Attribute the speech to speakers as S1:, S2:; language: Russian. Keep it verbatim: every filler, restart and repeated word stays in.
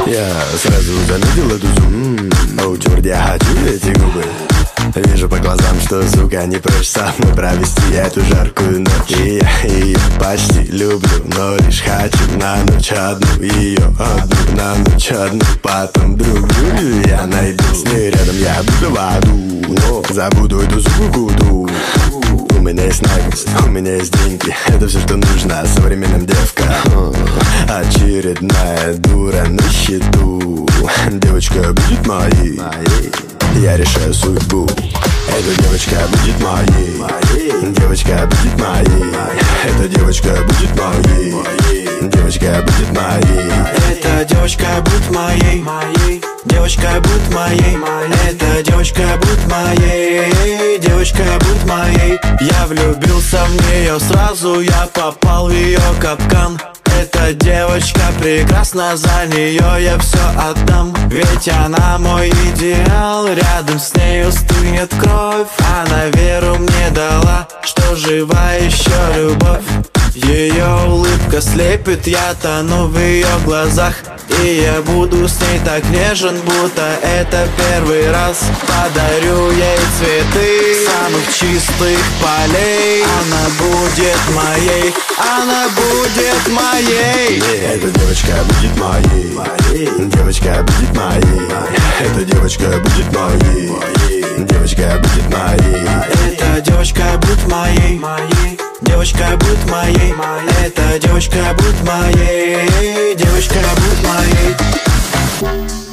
S1: Я сразу заметил эту зум. Оу, черт, я хочу эти губы. Вижу по глазам, что, сука, не прочь со мной провести эту жаркую ночь. И я ее почти люблю, но лишь хочу на ночь одну. Ее одну, на ночь одну. Потом другую я найду. С ней рядом я буду в аду, но забуду эту суку-куту. У меня есть наглость, у меня есть деньги. Это все, что нужно современным девкам. Очередная дура на счету. Девочка будет моей. Я решаю судьбу. Эта девочка будет моей. Девочка будет моей. Эта девочка будет моей. Девочка будет моей.
S2: Эта девочка будет моей. Девочка будет моей. Эта девочка будет моей. Девочка будет моей. Я влюбился в нее сразу, я попал в ее капкан. Эта девочка прекрасна, за нее я все отдам. Ведь она мой идеал, рядом с ней стынет кровь. Она веру мне дала, что жива еще любовь. Ее улыбка слепит, я тону в ее глазах. И я буду с ней так нежен, будто это первый раз. Подарю ей цветы самых чистых полей. Она будет моей, она будет моей.
S1: Эта девочка будет моей. Девочка будет моей. Эта девочка будет моей. Девочка будет моей.
S2: Эта девочка будет моей. Девочка будет моей. Эта девочка будет моей. Девочка будет моей.